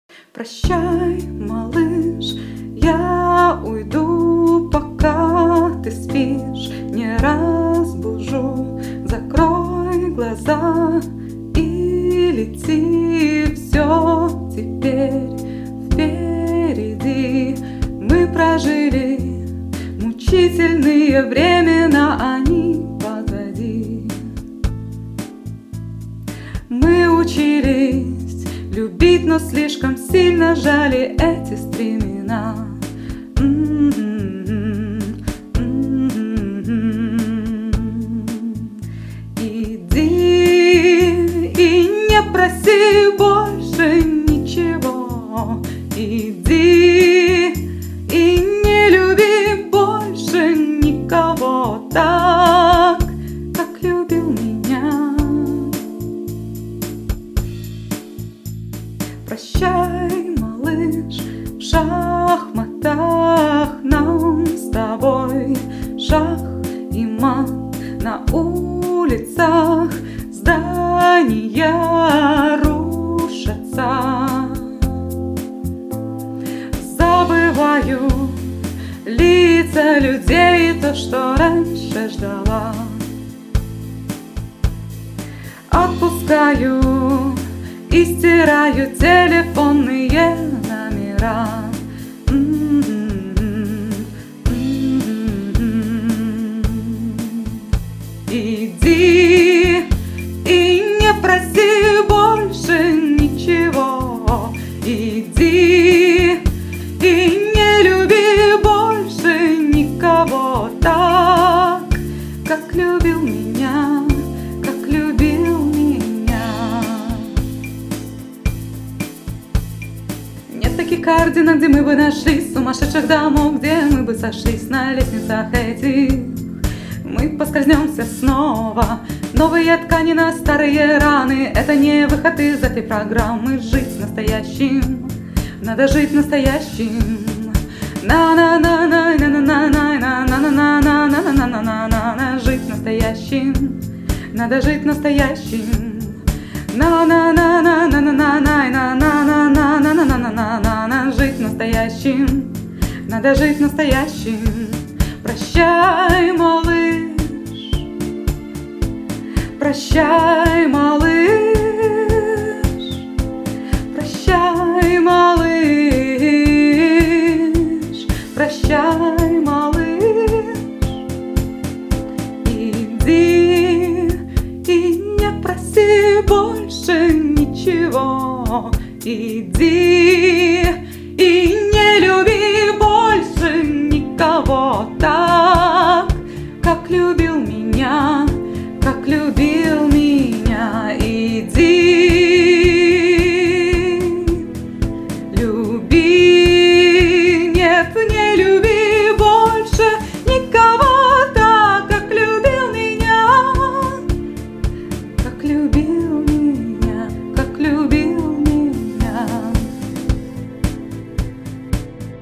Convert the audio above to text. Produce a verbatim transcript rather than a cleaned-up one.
Прощай, малыш, я уйду, пока ты спишь, не разбужу. Закрой глаза и лети, все теперь впереди. Мы прожили мучительные времена, они позади. Мы учились любить, но слишком сильно жали эти стремена. Иди и не проси больше ничего. Иди и не люби больше никого так, как любил меня. Прощай, малыш, в шахматах нам с тобой шах и мат. На улицах здания рушатся. Забываю лица людей, то, что раньше ждала. Отпускаю и стираю телефонные номера. Иди и не проси больше ничего. Иди и не люби больше никого так, как любил меня, как любил меня. Нет таких координат, где мы бы нашли сумасшедших домов, где мы бы сошлись на лестницах этих. Мы поскользнемся снова. Новые ткани на старые раны. Это не выход из этой программы. Жить настоящим, надо жить настоящим. На-на-на-на-на-на-на-на-на-на-на-на-на-на-на-на. Жить настоящим, надо жить настоящим. На-на-на-на-на-на-на-на-на-на-на-на-на-на-на. Жить настоящим, надо жить настоящим. Прощай, малыш, прощай, малыш, прощай, малыш, прощай, малыш. Иди и не проси больше ничего. Иди и не люби больше никого так, как любил меня, как любил.